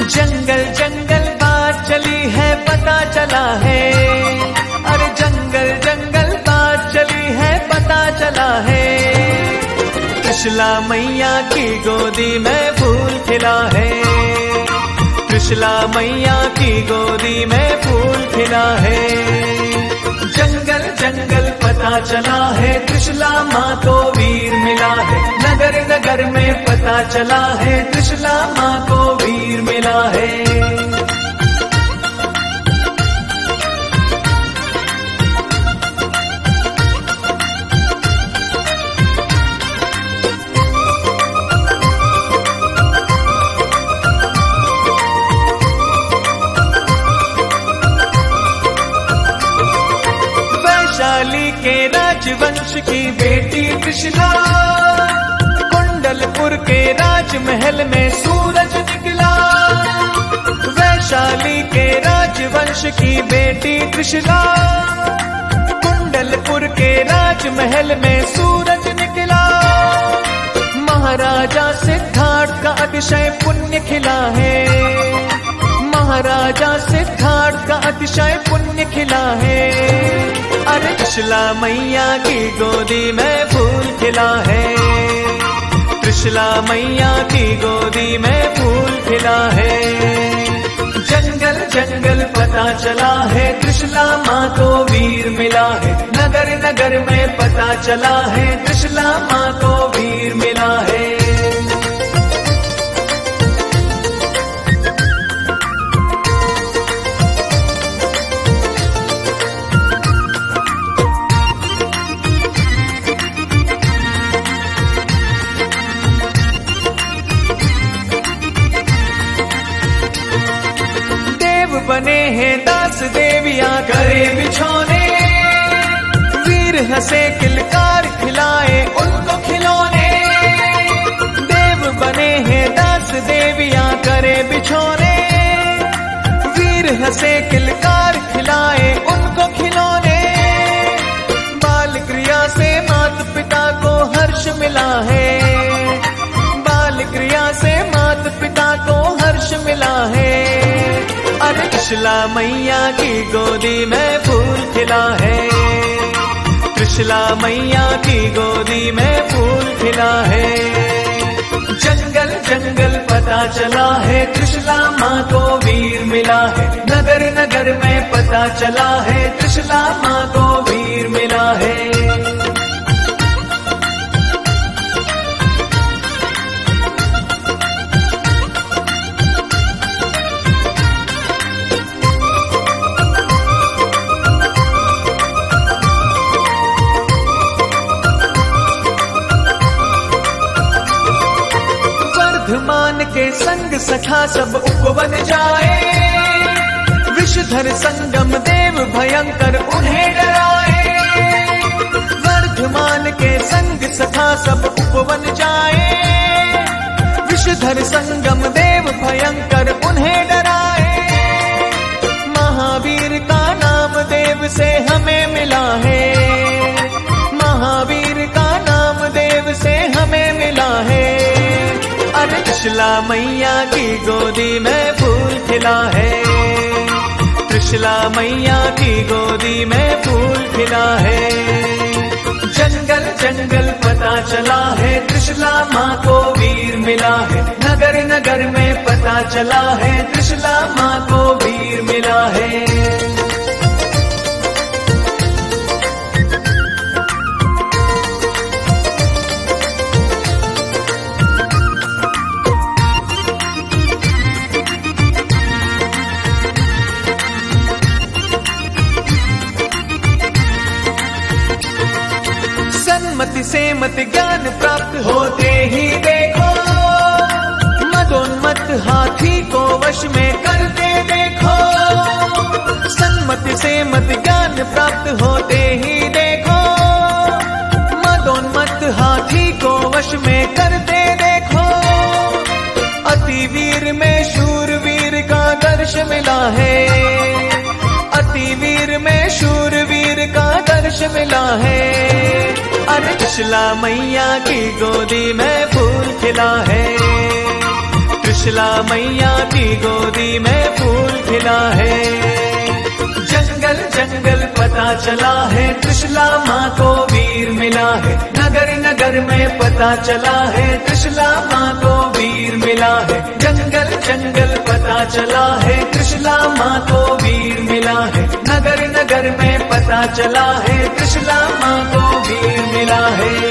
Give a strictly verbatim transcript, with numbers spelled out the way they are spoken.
जंगल जंगल बात चली है पता चला है, अरे जंगल जंगल बात चली है पता चला है। त्रिशला मैया की गोदी में फूल खिला है, त्रिशला मैया की गोदी में फूल खिला है। जंगल जंगल पता चला है त्रिशला माँ को वीर मिला है, नगर नगर में पता चला है त्रिशला माँ को वीर मिला है। वैशाली के राजवंश की बेटी त्रिशला, कुंडलपुर के राजमहल में सूरज निकला। वैशाली के राजवंश की बेटी त्रिशला, कुंडलपुर के राजमहल में सूरज निकला। महाराजा सिद्धार्थ का अतिशय पुण्य खिला है, महाराजा सिद्धार्थ का अतिशय पुण्य खिला है। अरे त्रिशला मैया की गोदी में फूल खिला है, त्रिशला मैया की गोदी में फूल खिला है। जंगल जंगल पता चला है त्रिशला माँ को वीर मिला है, नगर नगर में पता चला है त्रिशला माँ को वीर मिला है। बने हैं दास देवियां करे बिछोने, वीर हंसे किलकार खिलाए उनको खिलौने। देव बने हैं दास देवियां करे बिछोने, वीर हंसे किलकार खिलाए उनको खिलौने। बाल क्रिया से माता पिता को हर्ष मिला है, बाल क्रिया से माता पिता को हर्ष मिला है। अरे त्रिशला मैया की गोदी में फूल खिला है, त्रिशला मैया की गोदी में फूल खिला है। जंगल जंगल पता चला है त्रिशला माँ को वीर मिला है, नगर नगर में पता चला है त्रिशला माँ को वीर मिला है। वर्धमान के संग सखा सब उपवन जाए, विषधर संगम देव भयंकर उन्हें डराए। वर्धमान के संग सखा सब उपवन जाए, विषधर संगम देव भयंकर उन्हें डराए। महावीर का नाम देव से हमें मिला है, महावीर का नाम देव से हमें मिला है। अरे त्रिशला मैया की गोदी में फूल खिला है, त्रिशला मैया की गोदी में फूल खिला है। जंगल जंगल पता चला है त्रिशला माँ को वीर मिला है, नगर नगर में पता चला है त्रिशला माँ को वीर मिला है। सन्मति से मत ज्ञान प्राप्त होते ही देखो, मदोन्मत्त हाथी को वश में करते देखो। सन्मति से मत ज्ञान प्राप्त होते ही देखो, मदोन्मत्त हाथी को वश में करते देखो। अति वीर में शूरवीर का दर्श मिला है, अति वीर में शूरवीर का दर्श मिला है। अरे त्रिशला मैया की गोदी में फूल खिला है, त्रिशला मैया की गोदी में फूल खिला है। जंगल जंगल पता चला है त्रिशला माँ को वीर मिला है। नगर नगर में पता चला है त्रिशला माँ को वीर मिला है। जंगल जंगल पता चला है त्रिशला माँ को वीर मिला है। नगर नगर में पता चला है त्रिशला माँ को वीर मिला है।